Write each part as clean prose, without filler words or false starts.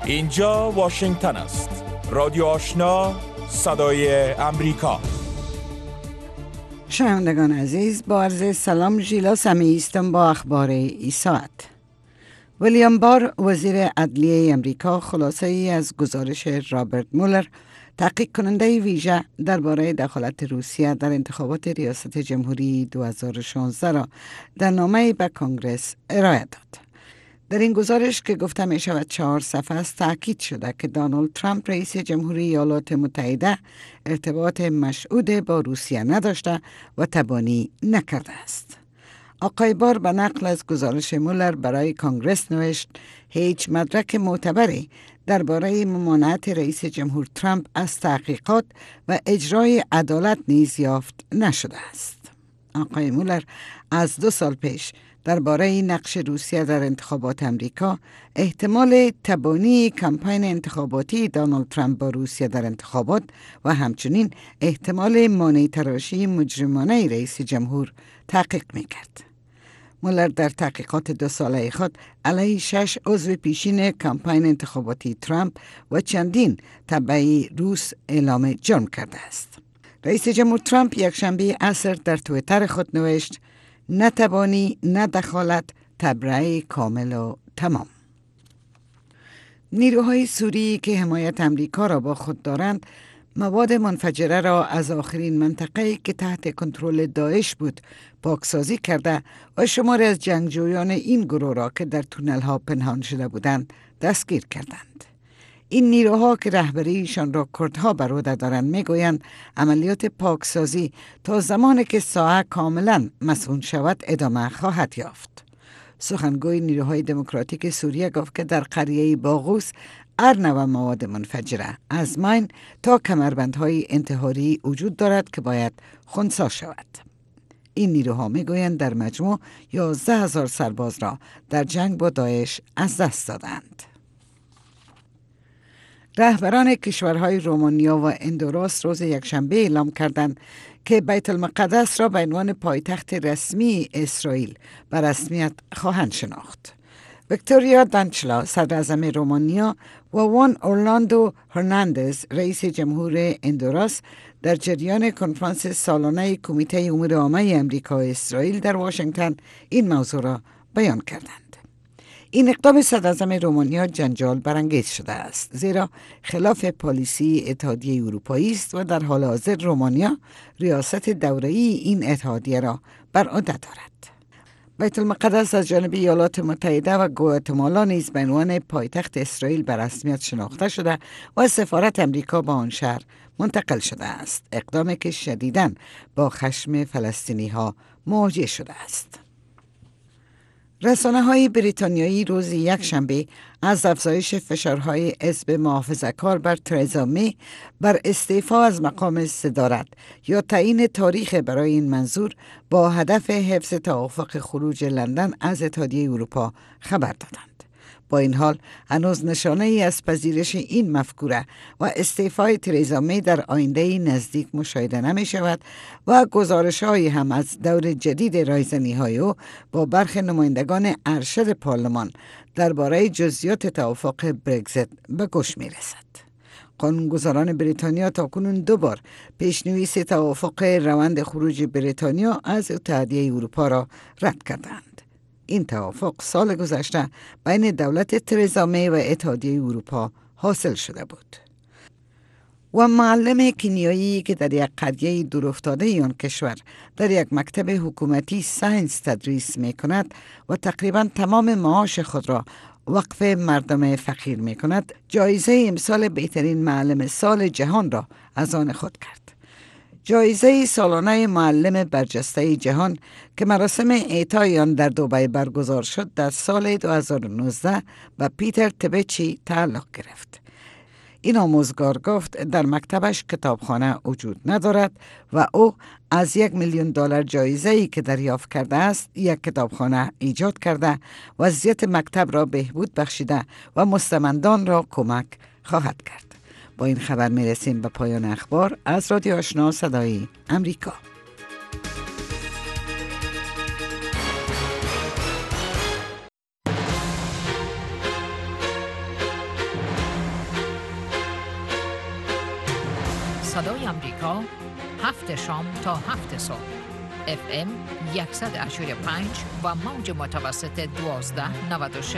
اینجا واشنگتن است. رادیو آشنا، صدای امریکا. شنوندگان عزیز، با عرض سلام، ژیلا سمیعی هستم با اخبار این ساعت. ویلیام بار، وزیر عدلیه امریکا، خلاصه ای از گزارش رابرت مولر، تحقیق کننده ویژه درباره دخالت روسیه در انتخابات ریاست جمهوری 2016 را در نامه‌ای به کنگره ارائه داد. در این گزارش که گفته می شود 4 صفحه است، تاکید شده که دونالد ترامپ رئیس جمهوری ایالات متحده ارتباط مشهود با روسیه نداشته و تبانی نکرده است. آقای بار به نقل از گزارش مولر برای کنگره نوشت: هیچ مدرک معتبری درباره ممانعت رئیس جمهور ترامپ از تحقیقات و اجرای عدالت نیز یافت نشده است. آقای مولر از 2 سال پیش درباره نقش روسیه در انتخابات امریکا، احتمال تبانی کمپین انتخاباتی دونالد ترامپ با روسیه در انتخابات و همچنین احتمال مانع تراشی مجرمانه رئیس جمهور تحقیق می‌کرد. مولر در تحقیقات 2 ساله خود علیه 6 عضو پیشین کمپین انتخاباتی ترامپ و چندین تبع روس اعلام جرم کرده است. رئیس جمهور ترامپ یکشنبه عصر در توییتر خود نوشت: نتبانی، نه دخالت، تبرئه کامل و تمام. نیروهای سوری که حمایت امریکا را با خود دارند، مواد منفجره را از آخرین منطقه‌ای که تحت کنترل داعش بود پاکسازی کرده و شماری از جنگجویان این گروه را که در تونل‌ها پنهان شده بودند دستگیر کردند. این نیروها که رهبریشان را کردها بر عهده دارند میگویند عملیات پاکسازی تا زمانی که ساحه کاملا مسئول شود ادامه خواهد یافت. سخنگوی نیروهای دموکراتیک سوریه گفت که در قریه باغوس ارنو مواد منفجره از ماین تا کمربندهای انتحاری وجود دارد که باید خنثی شود. این نیروها میگویند در مجموع 11,000 سرباز را در جنگ با داعش از دست دادند. رهبران کشورهای رومانیا و اندوراس روز یکشنبه اعلام کردند که بیت المقدس را به عنوان پایتخت رسمی اسرائیل به رسمیت خواهند شناخت. ویکتوریا دانچلا، صدر اعظم رومانیا، و وان اورلاندو هرناندز، رئیس جمهور اندوراس، در جریان کنفرانس سالانه کمیته امور عامه امریکا و اسرائیل در واشنگتن این موضوع را بیان کردند. این اقدام صدر اعظم رومانیا جنجال برانگیز شده است، زیرا خلاف پالیسی اتحادیه اروپایی است و در حال حاضر رومانیا ریاست دوره‌ای این اتحادیه را بر عهده دارد. بیت المقدس از جانب ایالات متحده و گواتمالا نیز به عنوان پایتخت اسرائیل به رسمیت شناخته شده و سفارت امریکا با آن شهر منتقل شده است، اقدامی که شدیداً با خشم فلسطینی‌ها مواجه شده است. رسانه‌های بریتانیایی روز یکشنبه از افزایش فشارهای حزب محافظه‌کار بر ترزا می بر استعفا از مقام صدارت یا تعیین تاریخ برای این منظور با هدف حفظ توافق خروج لندن از اتحادیه اروپا خبر دادند. با این حال هنوز نشانه ای از پذیرش این مفکوره و استعفای ترزا می در آینده نزدیک مشاهده نمی شود و گزارش های هم از دور جدید رایزنی های او با برخی نمایندگان ارشد پارلمان درباره جزئیات توافق برگزیت به گوش می رسد. قانونگذاران بریتانیا تاکنون 2 بار پیشنویس توافق روند خروج بریتانیا از اتحادیه اروپا را رد کردند. این توافق سال گذشته بین دولت ترزا می و اتحادیه اروپا حاصل شده بود. و معلم کنیایی که در یک قریه دورافتاده آن کشور در یک مکتب حکومتی ساینس تدریس می کند و تقریبا تمام معاش خود را وقف مردم فقیر می کند، جایزه امسال بهترین معلم سال جهان را از آن خود کرد. جایزه سالانه معلم برجسته جهان که مراسم اعطای آن در دبی برگزار شد در سال 2019 به پیتر تبچی تعلق گرفت. این آموزگار گفت در مکتبش کتابخانه وجود ندارد و او از $1,000,000 جایزه‌ای که دریافت کرده است یک کتابخانه ایجاد کرده، وضعیت مکتب را بهبود بخشیده و مستمندان را کمک خواهد کرد. با این خبر میرسیم به پایان اخبار از رادیو آشنا صدای امریکا. صدای امریکا 7 شام تا 7 صبح FM 100.5 و موج متوسط 1296.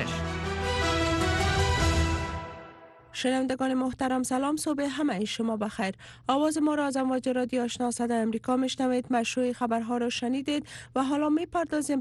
شنوندگان محترم سلام، صبح همه شما بخیر. آواز ما را از امواج رادیو آشنا صدای امریکا میشنوید. مشروع خبرها را شنیدید و حالا میپردازیم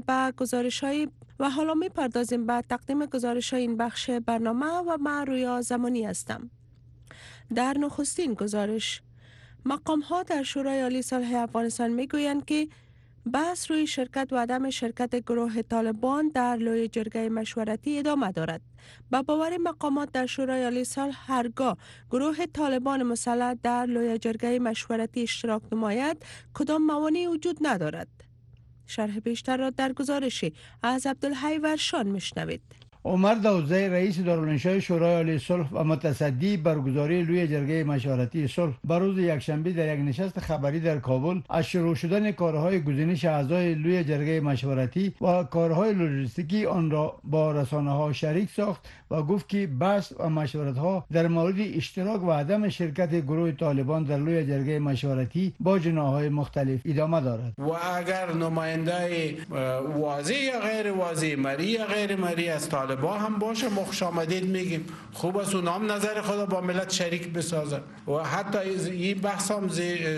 به تقدیم گزارش های این بخش برنامه و من رویا زمانی هستم. در نخستین گزارش، مقام ها در شورای عالی صلح افغانستان میگویند که بحث روی شرکت و عدم شرکت گروه طالبان در لوی جرگه مشورتی ادامه دارد. با باور مقامات در شورای عالی صلح هرگاه گروه طالبان مسلح در لوی جرگه مشورتی اشتراک نماید کدام موانعی وجود ندارد. شرح بیشتر را در گزارشی از عبدالحی ورشان میشنوید. عمر داوزی رئیس دارالانشای شورای عالی صلح و متصدی برگزاری لوی جرگه مشورتی صلح بر روز یکشنبه در یک نشست خبری در کابل از شروع شدن کارهای گزینش اعضای لوی جرگه مشورتی و کارهای لوجستیکی آن را با رسانه‌ها شریک ساخت و گفت که بحث و مشورت‌ها در مورد اشتراک و عدم شرکت گروه طالبان در لوی جرگه مشورتی با جناح‌های مختلف ادامه دارد. و اگر نماینده واضح یا غیر واضح، مری یا غیر مری از طالبان هم باشه، ما خوش آمدید میگیم. خوب است اونها هم نظر خود با ملت شریک بسازن و حتی این بحث هم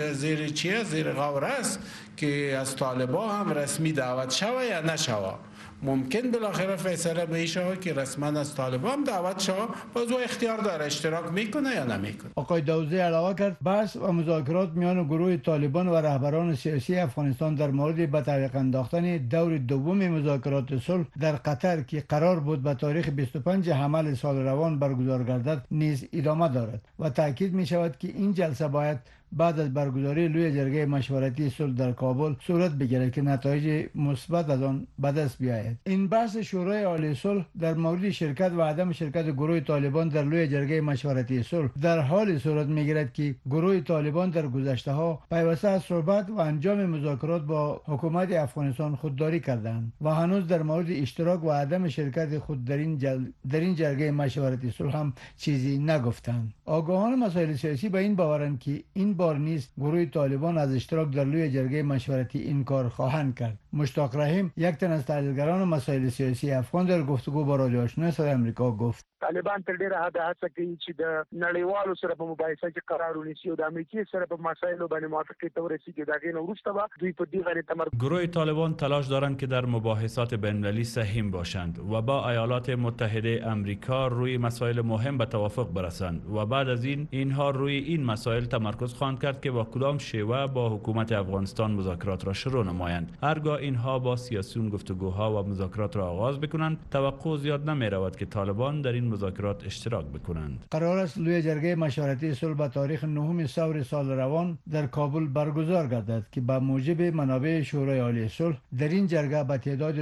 زیر غور است که از طالبان هم رسمی دعوت شوه یا نشوه. ممکن بالاخره فیصله به این شود که رسما از طالبان دعوت شود، باز او اختیار داره اشتراک میکنه یا نمیکنه. آقای داوزی علاوه کرد بحث و مذاکرات میان گروه طالبان و رهبران سیاسی افغانستان در مورد به تعویق انداختن دور دوم مذاکرات صلح در قطر که قرار بود به تاریخ 25 حمل سال روان برگزار گردد نیز ادامه دارد و تاکید می شود که این جلسه باید بعد از برگزاری لوی جرگه مشورتی صلح در کابل صورت بگیرد که نتایج مثبت از آن به دست بیاید. این بحث شورای عالی صلح در مورد شرکت و عدم شرکت گروه طالبان در لوی جرگه مشورتی صلح در حال صورت میگیرد که گروه طالبان در گذشته ها پیوسته از صحبت و انجام مذاکرات با حکومت افغانستان خودداری کردند و هنوز در مورد اشتراک و عدم شرکت خود در این جرگه مشورتی صلح هم چیزی نگفتند. آگاهان مسائل سیاسی به این باورند که این بار نیز گروه طالبان از اشتراک در لوی جرگه مشورتی انکار خواهند کرد. مشتاق رحیم، یک تن از تحلیلگران مسائل سیاسی افغان، در گفتگو با رادیو آشنا صدای امریکا گفت: طالبان تر ډیره حد هڅه کوي چې د نړیوالو سره په مباحثه کې قرار ونیسي او د امریکای سره په مسایلو باندې موافقت ته ورسیږي. دا غي نو وروسته به دوی په دې غیر تمرکز. گروه طالبان تلاش دارند که در مباحثات بین‌المللی سهیم باشند و با ایالات متحده آمریکا روی مسائل مهم به توافق برسند و بعد از اینها روی این مسائل تمرکز خواهند کرد که با کدام شیوه با حکومت افغانستان مذاکرات را شروع نمایند. هرگاه اینها با سیاسیون گفتگوها و مذاکرات را آغاز بکنند، توقع زیاد نمی‌رود که طالبان در این مذاکرات اشتراک بکنند. قرار است لوی جرگه مشورتی صلح به تاریخ 9 ثور سال روان در کابل برگزار گردد که به موجب منابع شورای عالی صلح در این جرگه به تعداد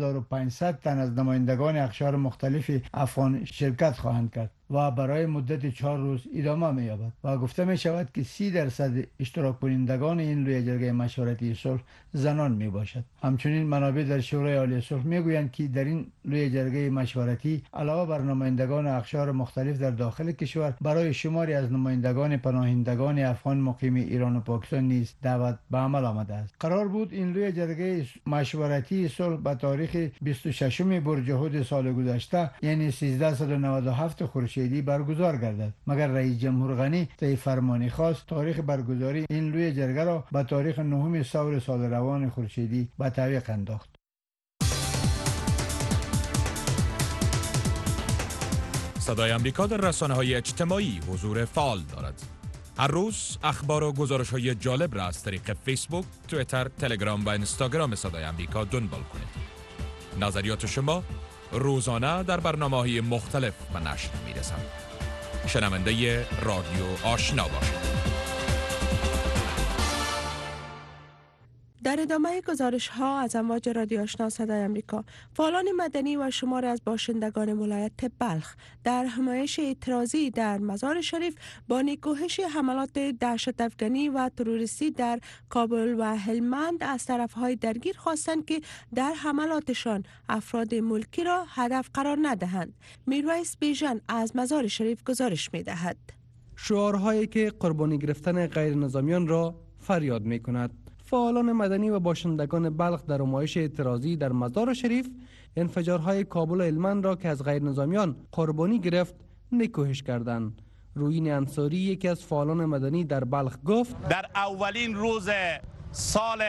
2500 تن از نمایندگان اقشار مختلف افغان شرکت خواهند کرد و برای مدت 4 روز ادامه می‌یابد و گفته می شود که 30% اشتراک کنندگان این لوی جرگه مشورتی صلح زنان می باشد. همچنین منابع در شورای عالی صلح میگویند که در این لوی جرگه مشورتی علاوه بر نمایندگان اقشار مختلف در داخل کشور، برای شماری از نمایندگان پناهندگان افغان مقیم ایران و پاکستان نیز دعوت به عمل آمده است. قرار بود این لوی جرگه مشورتی صلح به تاریخ 26 برجهود سال گذشته یعنی 1397 خورشیدی برگزار گردد، مگر رئیس جمهور غنی طی فرمانی خواست تاریخ برگزاری این لوی جرگه را به تاریخ 9 ثور سال روان خورشیدی به تعویق انداخت. صدای امریکا در رسانه‌های اجتماعی حضور فعال دارد. هر روز اخبار و گزارش‌های جالب را از طریق فیسبوک، توییتر، تلگرام و اینستاگرام صدای امریکا دنبال کنید. نظریات شما روزانه در برنامه‌های مختلف به نشر می‌رسند. شنونده رادیو آشنا باشید. در ادامه گزارش ها از امواج رادیو آشنا صدای امریکا، فعالان مدنی و شماری از باشندگان ولایت بلخ در حمایت اعتراضی در مزار شریف با نکوهش حملات دهشت افغانی و تروریستی در کابل و هلمند از طرفهای درگیر خواستند که در حملاتشان افراد ملکی را هدف قرار ندهند. میرویس بیژن از مزار شریف گزارش می دهد. شعارهایی که قربانی گرفتن غیر نظامیان را فریاد می کند. فعالان مدنی و باشندگان بلخ در نمایش اعتراضی در مزار شریف انفجارهای کابل و هلمند را که از غیر نظامیان قربانی گرفت نکوهش کردند. رویین انصاری یکی از فعالان مدنی در بلخ گفت در اولین روز سال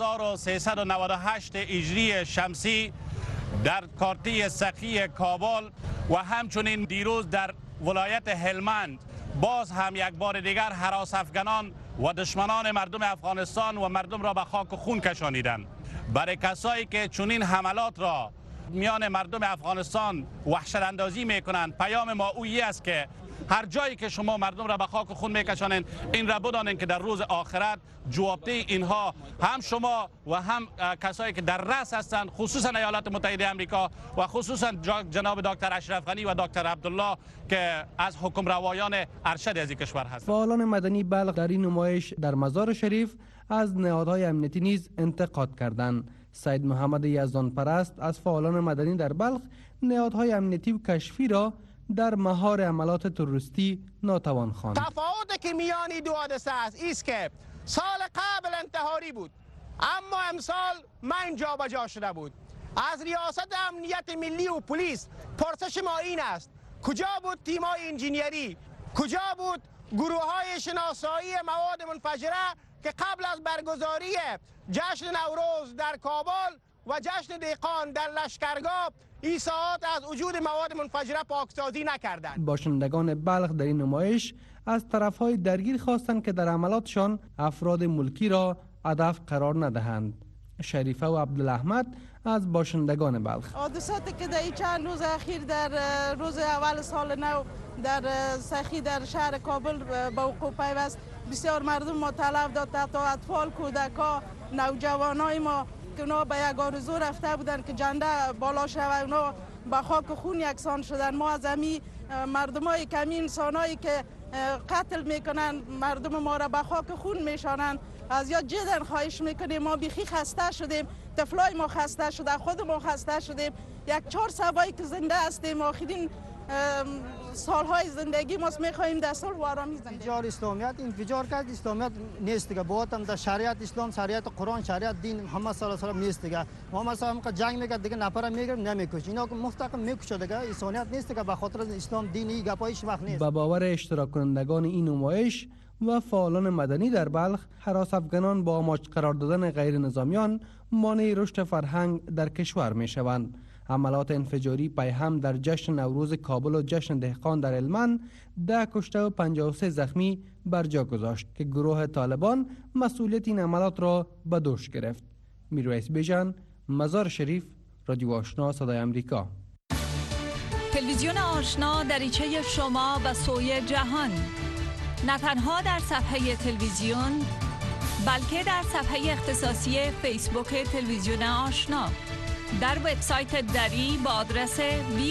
1398 هجری شمسی در کارتی سقی کابل و همچنین دیروز در ولایت هلمند باز هم یک بار دیگر هراس افغانان و دشمنان مردم افغانستان و مردم را به خاک و خون کشانیدند. برای کسایی که چنین حملات را میان مردم افغانستان وحشت اندازی میکنند، پیام ما اویی است که هر جایی که شما مردم را به خاک و خون میکشانند، این را بدانند که در روز آخرت جوابده اینها هم شما و هم کسایی که در رأس هستند، خصوصا ایالات متحده آمریکا و خصوصا جناب دکتر اشرف غنی و دکتر عبدالله که از حکم روایان ارشد از این کشور هستند. فعالان مدنی بلخ در این نمایش در مزار شریف از نهادهای امنیتی نیز انتقاد کردند. سید محمد یزدان پرست از فعالان مدنی در بلخ نهادهای امنیتی و کشفی را در مهار عملات تروریستی ناتوان خواند. تفاوتی که میان دو حادثه است که سال قبل انتحاری بود اما امسال من جابجا شده بود. از ریاست امنیت ملی و پلیس پرسش ما این است: کجا بود تیم‌های انجینیری؟ کجا بود گروه‌های شناسایی مواد منفجره که قبل از برگزاری جشن نوروز در کابل و جشن دهقان در لشکرگاه این ساعات از وجود مواد منفجره پاکسازی نکردند؟ باشندگان بلخ در این نمایش از طرفهای درگیر خواستند که در عملاتشان افراد ملکی را هدف قرار ندهند. شریفه و عبدالاحمد از باشندگان بلخ: حادثاتی که در چند روز اخیر در روز اول سال نو در سخی در شهر کابل به وقوع پیوست، بسیار مردم ما طلب داد، حتی اطفال، کودکان، نوجوانای ما که اونا به یک آرزو رفته بودن که جنده بالا شود، اونا به خاک خون یکسان شدن. ما از امی مردمای کمی انسانایی که قتل میکنن مردم ما را به خاک خون میشانن از یا جدن خواهش میکنیم. ما بیخی خسته شدیم، طفلای ما خسته شده، خود ما خسته شدیم. یک 4 سبایی که زنده هستیم، آخرین سالهای زندگی ماست، میخواهیم در صلح و آرامی زندگی. انفجار اسلامیت انفجار کرد، اسلامیت نیست دیگه. باید هم در شریعت اسلام، شریعت قرآن، شریعت دین محمد صلی الله علیه و آله نیست دیگه. محمد صلی الله علیه و آله جنگ میکرد دیگه، نفر میگرفت نمیکشه، اینا مستقیم میکشه دیگه. انسانیت نیست دیگه، به خاطر اسلام دینی گپایش وقت نیست. به باور اشتراک کنندگان این نمایش و فعالان مدنی در بلخ، هراس افغانان با آماج قرار دادن غیر نظامیان مانع رشد فرهنگ در کشور می شوند. عملات انفجاری پیهم در جشن نوروز کابل و جشن دهقان در هلمند 10 کشته و 53 زخمی بر جا گذاشت که گروه طالبان مسئولیت این عملات را به دوش گرفت. میرویس بیژن، مزار شریف، رادیو آشنا صدای آمریکا. تلویزیون آشنا دریچه شما به سوی جهان، نه تنها در صفحه تلویزیون بلکه در صفحه اختصاصی فیسبوک تلویزیون آشنا، در وبسایت دری با آدرس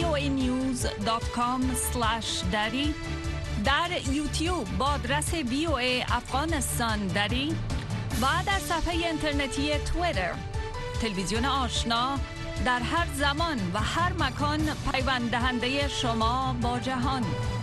voanews.com/dari، در یوتیوب با آدرس VOA افغانستان دری و در صفحه اینترنتی توییتر. تلویزیون آشنا در هر زمان و هر مکان پیوند دهنده شما با جهان.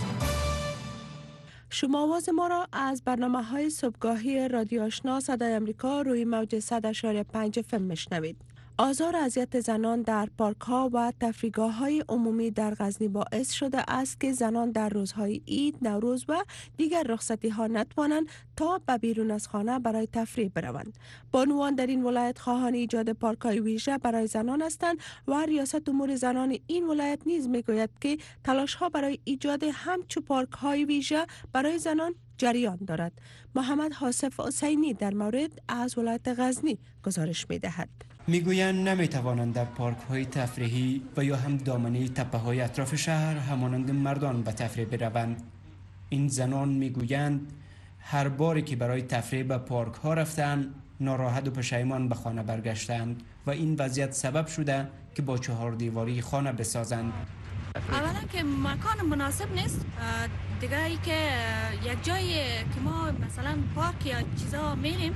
شما آواز ما را از برنامه‌های صبحگاهی رادیو آشنا صدای آمریکا روی موج 100.5 FM میشنوید. آزار و اذیت زنان در پارک‌ها و تفریحگاه‌های عمومی در غزنی باعث شده است که زنان در روزهای عید، نوروز و دیگر رخصتی‌ها نتوانند تا به بیرون از خانه برای تفریح بروند. بانوان در این ولایت خواهان ایجاد پارک‌های ویژه برای زنان هستند و ریاست امور زنان این ولایت نیز می‌گوید که تلاش‌ها برای ایجاد همچو پارک‌های ویژه برای زنان جریان دارد. محمد حاسف حسینی در مورد از ولایت غزنی گزارش می‌دهد. میگویند نمیتوانند در پارک های تفریحی و یا هم دامنه تپه های اطراف شهر همانند مردان به تفریح بروند. این زنان میگویند هر باری که برای تفریح به پارک ها رفتند ناراحت و پشیمان به خانه برگشتند و این وضعیت سبب شده که با 4 دیواری خانه بسازند. اولا که مکان مناسب نیست، دیگه ای که یک جایی که ما مثلا پارک یا چیزا میریم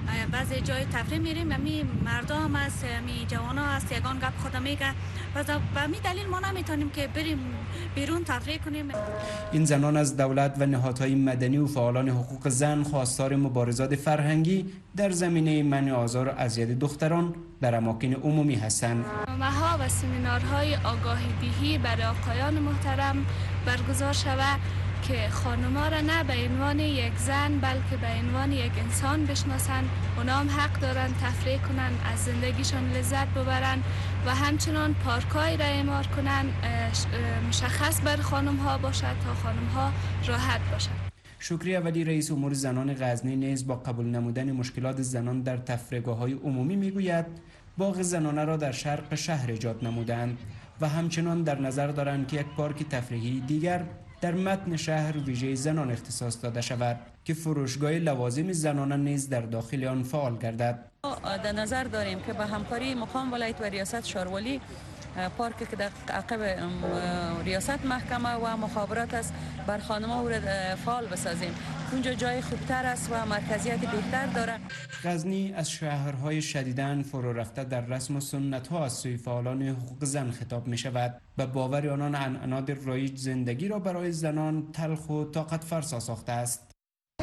بعضی جای تفریح میریم می مردم است می جوانا است یگان گپ خود میگه و به می دلیل ما نمیتونیم که بریم بیرون تفریح کنیم. این زنان از دولت و نهادهای مدنی و فعالان حقوق زن خواستار مبارزات فرهنگی در زمینه منع آزار و اذیت دختران در اماکن عمومی هستند. مها و سمینارهای آگاهی دهی برای آقایان محترم برگزار شود که خانم‌ها را نه به عنوان یک زن بلکه به عنوان یک انسان بشناسند. اونا هم حق دارن تفریح کنن، از زندگیشان لذت ببرن و همچنان پارک‌های را اعمار کنن مشخص بر خانم‌ها باشد تا خانم‌ها راحت باشند. شکریه ولی رئیس امور زنان غزنی نیز با قبول نمودن مشکلات زنان در تفریحگاه‌های عمومی میگوید باغ زنانه را در شرق شهر ایجاد نمودند و همچنان در نظر دارند که یک پارک تفریحی دیگر در متن شهر ویژه زنان اختصاص داده شود که فروشگاه لوازم زنانه نیز در داخل آن فعال گردد. در نظر داریم که با همکاری مقام ولایت و ریاست شارولی پارک که در عقب ریاست محکمه و مخابرات است بر خانم‌ها فعال بسازیم. اونجا جای خوبتر است و مرکزیت بهتر داره. غزنی از شهرهای شدیداً فرو رفته در رسم و سنت‌ها از سوی فعالان حقوق زن خطاب می شود. به باور آنان عنعنات رایج زندگی را برای زنان تلخ و طاقت فرسا ساخته است.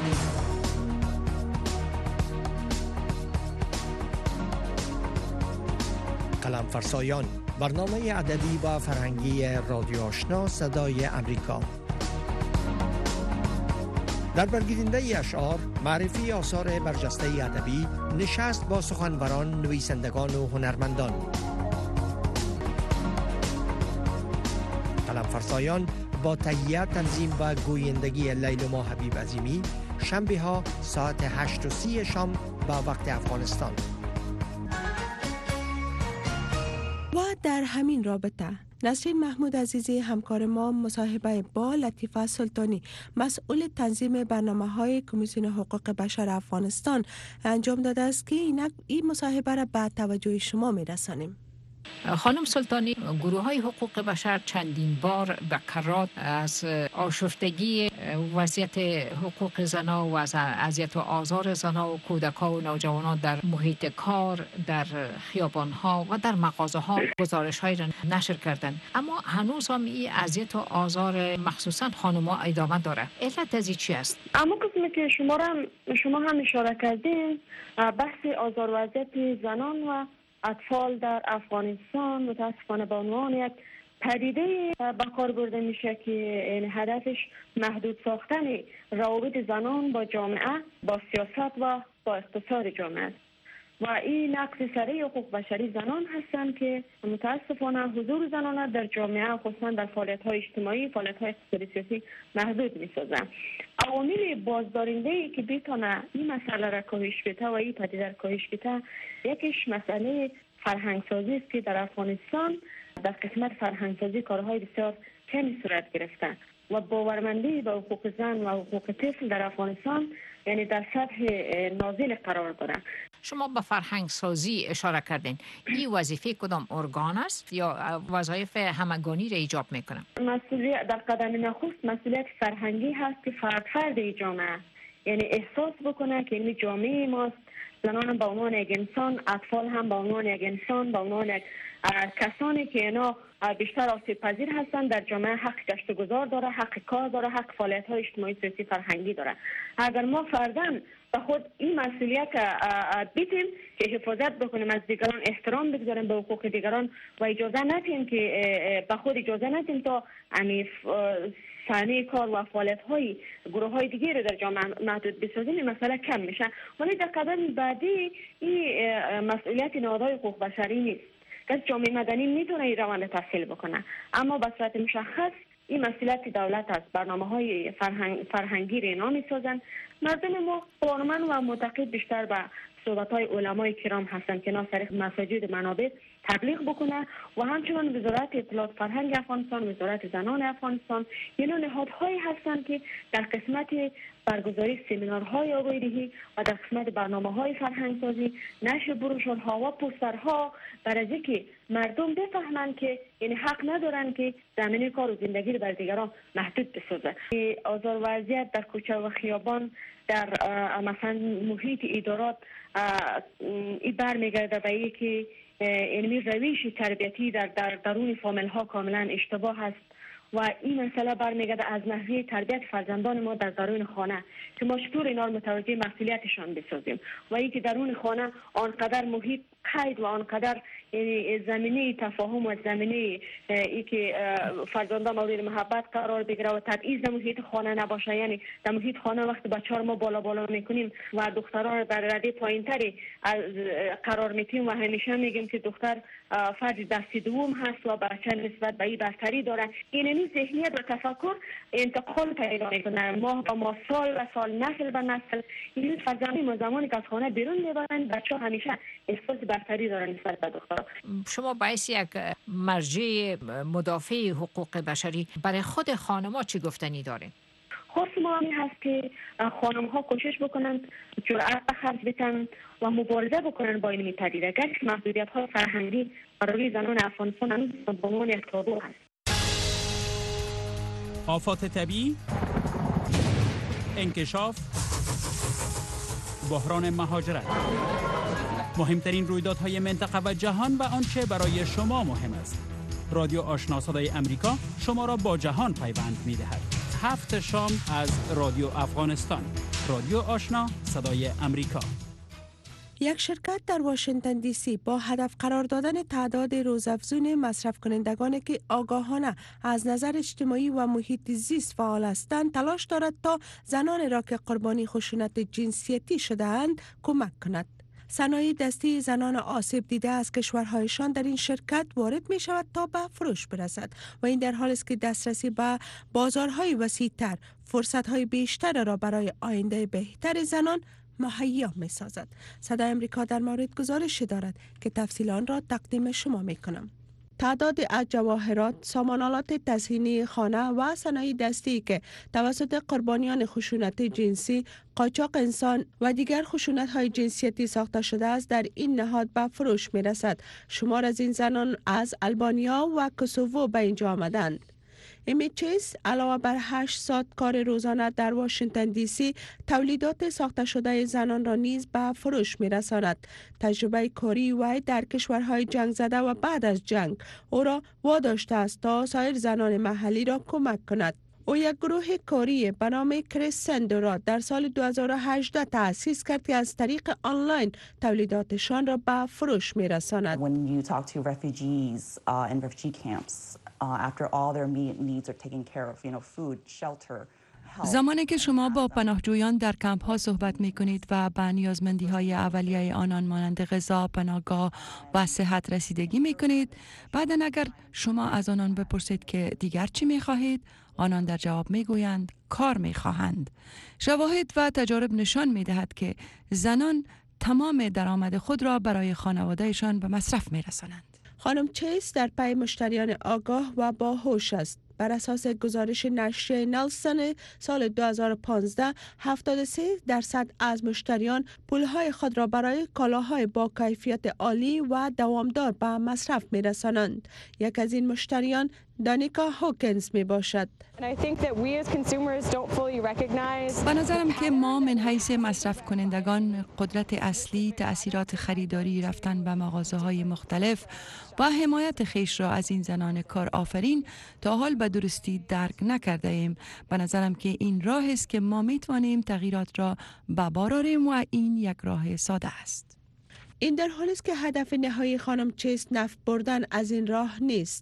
قلم فرسایان، برنامه ادبی و فرهنگی رادیو آشنا صدای امریکا. در برگزیدنده اشعار، معرفی آثار برجسته ادبی، نشست با سخنوران، نویسندگان و هنرمندان. قلم فرسایان با تهیه، تنظیم و گویندگی لیلما حبیب عظیمی، شنبه ها ساعت 8:30 شام به وقت افغانستان. و در همین رابطه نسرین محمود عزیزی همکار ما مصاحبه با لطیفه سلطانی مسئول تنظیم برنامه‌های کمیسیون حقوق بشر افغانستان انجام داده است که این مصاحبه را به توجه شما می‌رسانیم. خانم سلطانی، گروه های حقوق بشر چندین بار به کرات از آشفتگی وضعیت حقوق زنها و از اذیت و آزار زنها و کودکان و نوجوانان در محیط کار، در خیابان ها و در مغازه ها گزارش های را نشر کردند، اما هنوز هم این اذیت و آزار مخصوصا خانم‌ها ادامه داره. علت از چی است؟ اما قسمی که شما هم اشاره کردین، بحث آزار و اذیت زنان و اطفال در افغانستان متاسفانه به عنوان یک پدیده به کار برده میشه که هدفش محدود ساختن روابط زنان با جامعه، با سیاست و با اقتصاد جامعه است. و این نقض سریع حقوق بشری زنان هستند که متاسفانه حضور زنان در جامعه خصوصا در فعالیت‌های اجتماعی، فعالیت‌های اقتصادی سیاسی محدود می‌سازند. عوامل بازدارنده‌ای که بتونه این مسئله را کاهش بده و این پدیده را کاهش بده، یکیش مسئله فرهنگسازی است که در افغانستان در قسمت فرهنگسازی کارهای بسیار کمی صورت گرفته و باورمندی به حقوق زن و حقوق طفل در افغانستان یعنی در سطح نازل قرار داره. شما به فرهنگ سازی اشاره کردین. این وظیفه کدام ارگان است یا وظایف همگانی را ایجاب میکنه؟ مسئولیت در قدم نخست مسئولیت فرهنگی هست که فرد جامعه یعنی احساس بکنه که این جامعه ماست، زنان به عنوان یک انسان، اطفال هم به عنوان یک انسان، به عنوان یک کسانی که اینا بیشتر آسیب پذیر هستن در جامعه حق گشت و گذار داره، حق کار داره، حق فعالیت‌های اجتماعی سیاسی فرهنگی داره. اگر ما فرداً به خود این مسئولیت بیتیم که حفاظت بکنیم از دیگران، احترام بگذاریم به حقوق دیگران و اجازه ندیم که به خود اجازه ندیم تا صحنه کار و فعالیت‌های گروه‌های دیگه رو در جامعه محدود بسازیم، این مسئله کم میشه. ولی در قدم بعدی این مسئولیت نهادهای حقوق بشری نیست. که جامعه مدنی میتونه این روند تسهیل بکنه، اما به صورت مشخص این مسئولیت دولت است. برنامه‌های فرهنگی را اینا میسازن. مردم ما قانونا و معتقد بیشتر به صحبت‌های علمای کرام هستند که اینا سر مساجد منابع تبلیغ بکنه و همچنان وزارت اطلاعات فرهنگ افغانستان، وزارت زنان افغانستان، اینا نهادهایی هستند که در قسمت برگزاری سمینارهای آگاهی‌دهی و در قسمت برنامه‌های فرهنگسازی، نشر بروشورها و پوسترها برای اینکه مردم بفهمند که یعنی حق ندارن که زمینه کار و زندگی رو بر دیگران محدود بسازه. آزار و اذیت در کوچه و خیابان، در مثلا محیط ادارات این برمیگرده به اینکه یعنی روش تربیتی در درون فامیل ها کاملا اشتباه است و این مسئله برمیگرده از نحوه تربیت فرزندان ما در درون خانه که ما چطور اینا رو متوجه مسئولیتشان بسازیم و اینکه درون خانه آنقدر محیط قید و آنقدر یعنی زمینه تفاهم و زمینه ای که فرزندان مورد محبت قرار بگیره و تبعیض در محیط خانه نباشه. یعنی در محیط خانه وقتی بچه‌ها ما بالا میکنیم و دختران در رده پایینتری قرار میدیم و همیشه میگیم که دختر فرد دستی دوم هست و بچه نسبت به این برتری داره، این ذهنیت و تفکر انتقال پیدا میکنه ماه با ماه، سال و سال، نسل به نسل. این فرزندان ما زمانی که از خانه بیرون میبرن بچه‌ها همیشه احساس برتری دارن نسبت به دخترها. شما باعث یک مرجع مدافع حقوق بشری برای خود خانم‌ها چی گفتنی دارین؟ خواست ما همین هست که خانم‌ها کوشش بکنن جرأت به خرج بدن و مبارزه بکنن با این پدیده. اگر محدودیت‌های فرهنگی برای زنان افغانستان هنوز به عنوان یک تابو هست. آفات طبیعی، انکشاف، بحران مهاجرت، مهمترین رویدادهای منطقه و جهان و آنچه برای شما مهم است. رادیو آشنا صدای امریکا شما را با جهان پیوند می‌دهد. 7 شام از رادیو افغانستان. رادیو آشنا صدای امریکا. یک شرکت در واشنگتن دی سی با هدف قرار دادن تعداد روزافزون مصرف کنندگانی که آگاهانه از نظر اجتماعی و محیط زیست فعال هستند تلاش دارد تا زنان را که قربانی خشونت جنسیتی شده‌اند کمک کند. صنایع دستی زنان آسیب دیده از کشورهایشان در این شرکت وارد می شود تا به فروش برسد و این در حالی است که دسترسی به بازارهای وسیع‌تر فرصت‌های بیشتر را برای آینده بهتر زنان مهیا می سازد. صدای امریکا در مورد گزارش دارد که تفصیل آن را تقدیم شما می کنم. تعداد از جواهرات، سامان‌آلات تزئینی خانه و صنایع دستی که توسط قربانیان خشونت جنسی، قاچاق انسان و دیگر خشونت‌های جنسیتی ساخته شده است در این نهاد به فروش می‌رسد. شمار از این زنان از آلبانیا و کوسوو به اینجا آمدند. امی چیز علاوه بر 8 ساعت کار روزانه در واشنگتن دی سی تولیدات ساخته شده زنان را نیز به فروش می رساند. تجربه کاری وی در کشورهای جنگ زده و بعد از جنگ او را واداشته است تا سایر زنان محلی را کمک کند. او یک گروه کاری به نام کرسندو را در سال 2018 تأسیس کرد که از طریق آنلاین تولیداتشان را به فروش می رساند. When you talk to refugees in refugee camps, after all their needs are taken care of, food, shelter. زمانی که شما با پناهجویان در کمپ ها صحبت می کنید و به نیازمندی های اولیه آنان مانند غذا، پناهگاه و صحت رسیدگی می کنید، بعد اگر شما از آنان بپرسید که دیگر چی می خواهید، آنان در جواب می گویند کار می خواهند. شواهد و تجارب نشان می دهد که زنان تمام درآمد خود را برای خانوادهشان به مصرف می رسانند. خانم چیز در پی مشتریان آگاه و باهوش است. بر اساس گزارش نشریه نلسن سال 2015 73% از مشتریان پولهای خود را برای کالاهای با کیفیت عالی و دوامدار به مصرف می رسانند. یک از این مشتریان دانیکا هوکنز می باشد. به نظرم که ما من حیث مصرف کنندگان قدرت اصلی تأثیرات خریداری رفتن به مغازه‌های مختلف و حمایت خیش را از این زنان کار آفرین تا حال به درستی درک نکرده ایم. به نظرم که این راه است که ما می توانیم تغییرات را به بار آوریم و این یک راه ساده است. این در حالی است که هدف نهایی خانم چیز نفع بردن از این راه نیست.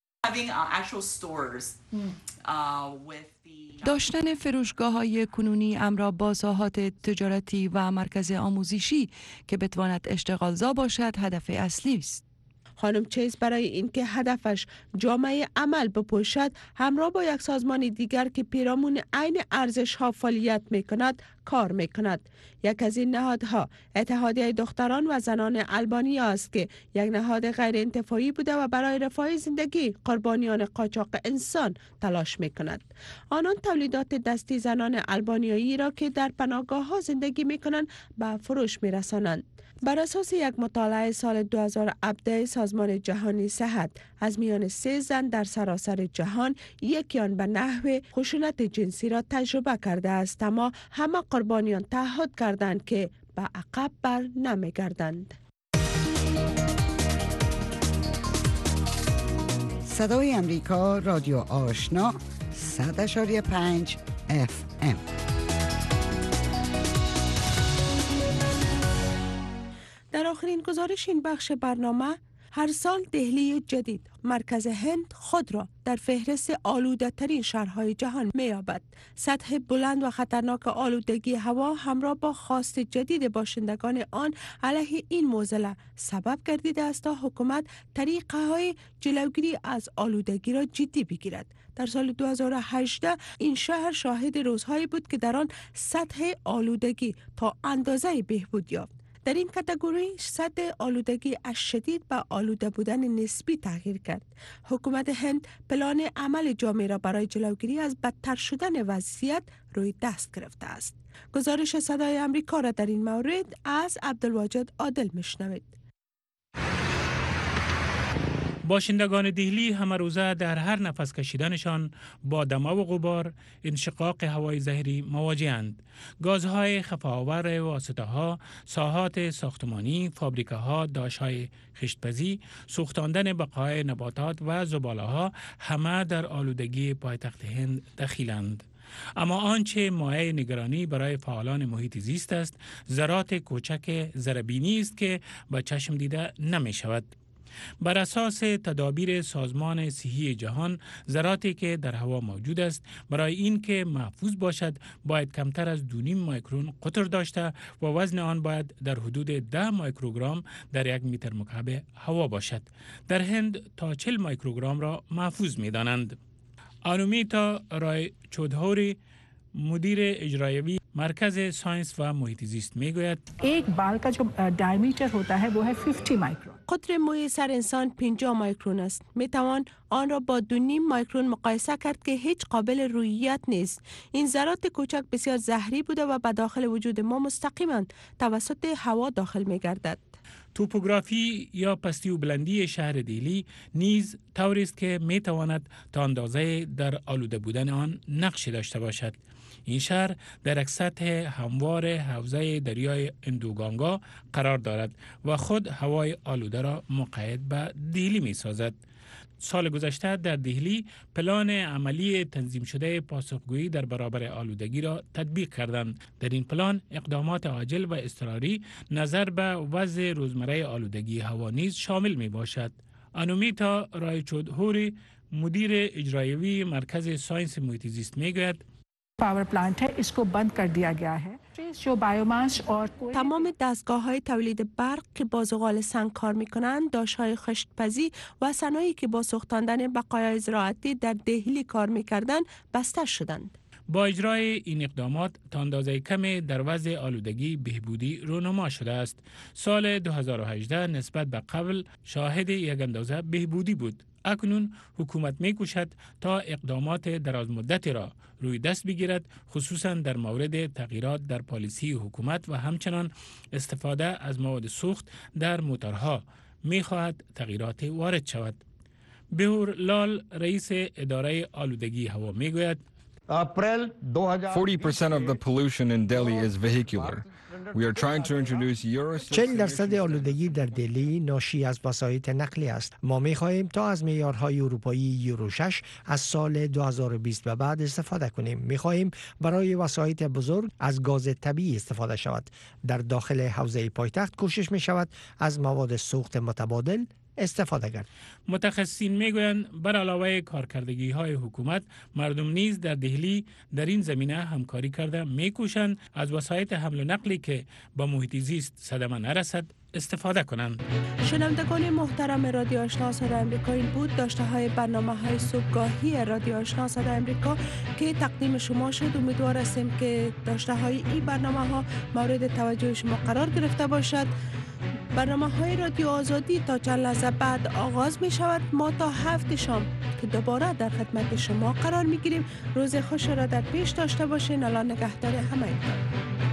داشتن فروشگاه‌های کنونی امر با ساحات تجارتی و مرکز آموزشی که بتواند اشتغالزا باشد هدف اصلی است. خانم چیز برای اینکه هدفش جامعه عمل بپوشد همراه با یک سازمان دیگر که پیرامون عین ارزش‌ها فعالیت می‌کند کار می کند. یک از این نهادها اتحادیه دختران و زنان آلبانیا است که یک نهاد غیر انتفاعی بوده و برای رفاه زندگی قربانیان قاچاق انسان تلاش می کند. آنان تولیدات دستی زنان آلبانیایی را که در پناهگاه ها زندگی می کنند به فروش می رسانند. بر اساس یک مطالعه سال 2017 سازمان جهانی صحت، از میان 3 زن در سراسر جهان یکی آن به نحو خشونت جنسی را تجربه کرده است، اما همه قربانیان تعهد کردند که به عقب بر نمیگردند. صدای امریکا، رادیو آشنا، 100.5 FM. در آخرین گزارش این بخش برنامه، هر سال دهلی جدید مرکز هند خود را در فهرست آلوده ترین شهرهای جهان می‌یابد. سطح بلند و خطرناک آلودگی هوا همراه با خواست جدید باشندگان آن علیه این معضل سبب گردیده است تا حکومت طریقه‌های جلوگیری از آلودگی را جدی بگیرد. در سال 2018 این شهر شاهد روزهایی بود که در آن سطح آلودگی تا اندازه بهبود یافت. در این کاتگوری سطح آلودگی از شدید به آلوده بودن نسبی تغییر کرد. حکومت هند پلان عمل جامع را برای جلوگیری از بدتر شدن وضعیت روی دست گرفته است. گزارش صدای آمریکا را در این مورد از عبدالواجد عادل میشنوید. باشندگان دهلی همه روزه در هر نفس کشیدنشان با دما و غبار، انشقاق هوای زهری مواجه‌اند. گازهای خفاآور واسطه‌ها، ساحات ساختمانی، فابریکه‌ها، داشت‌های خشت‌پزی، سوختاندن بقای نباتات و زباله‌ها همه در آلودگی پایتخت هند دخیلند. اما آنچه مایه نگرانی برای فعالان محیط زیست است، ذرات کوچک ذره‌بینی است که به چشم دیده نمی شود. بر اساس تدابیر سازمان صحی جهان، ذراتی که در هوا موجود است برای این که محفوظ باشد باید کمتر از 2.5 میکرون قطر داشته و وزن آن باید در حدود 10 میکروگرم در 1 متر مکعب هوا باشد. در هند تا 40 میکروگرم را محفوظ می دانند. آنومیتا رای چودهوری، مدیر اجرایی مرکز ساینس و محیط زیست میگوید एक बाल का जो डायमीटर होता है वो है 50 माइक्रोन. قطر موی سر انسان 50 میکرون است. می توان آن را با 2.5 میکرون مقایسه کرد که هیچ قابل رویت نیست. این ذرات کوچک بسیار زهری بوده و به داخل وجود ما مستقیما توسط هوا داخل می گردد. توپوگرافی یا پستی و بلندی شهر دهلی نیز طوری است که می تواند تا اندازه در آلوده بودن آن نقش داشته باشد. این شهر در یک سطح هموار حوزه دریای اندوگانگا قرار دارد و خود هوای آلوده را مقید به دهلی می سازد. سال گذشته در دهلی پلان عملی تنظیم شده پاسخگویی در برابر آلودگی را تطبیق کردند. در این پلان اقدامات عاجل و اضطراری نظر به وضع روزمره آلودگی هوا نیز شامل می باشد. انومیتا رایچودهوری، مدیر اجرایی مرکز ساینس محیط زیست میگوید पावर प्लांट है इसको बंद कर दिया गया है जो बायोमास और تمام دستگاه‌های تولید برق که با زغال سنگ کار می‌کنند، داشت‌های خشت‌پزی و صنایعی که با سوختاندن بقایای زراعتی در دهلی کار می‌کردند بسته شدند. با اجرای این اقدامات تا اندازه کمی در وضع آلودگی بهبودی رونما شده است. سال 2018 نسبت به قبل شاهد یک اندازه بهبودی بود. اکنون حکومت می‌کوشد تا اقدامات درازمدتی را روی دست بگیرد، خصوصا در مورد تغییرات در پالیسی حکومت و همچنان استفاده از مواد سوخت در موتورها می‌خواهد تغییرات وارد شود. بهور لال رئیس اداره آلودگی هوا میگوید 40% of the pollution in Delhi is vehicular. We are trying to introduce Euro 40% آلودگی در دهلی ناشی از وسایط نقلی است. ما می‌خواهیم تا از معیارهای اروپایی یورو 6 از سال 2020 به بعد استفاده کنیم. می‌خواهیم برای وسایط بزرگ از گاز طبیعی استفاده شود. در داخل حوزه پایتخت کوشش می‌شود از مواد سوخت متبادل استفاده کرد. متخصصین میگویند بر علاوه کارکردگی های حکومت، مردم نیز در دهلی در این زمینه همکاری کرده میکوشند از وسایط حمل و نقلی که با محیط زیست صدمه نرسد استفاده کنند. شنوندگان محترم رادیو آشنا صدای آمریکا، این بود داشته های برنامه های صبحگاهی رادیو آشنا صدای آمریکا که تقدیم شما شد. امیدوار هستیم که داشته های این برنامه ها مورد توجه شما قرار گرفته باشد. برنامه های رادیو آزادی تا چند لحظه بعد آغاز می شود. ما تا 7 شام که دوباره در خدمت شما قرار می گیریم. روز خوش را در پیش داشته باشین. الله نگهدار همه.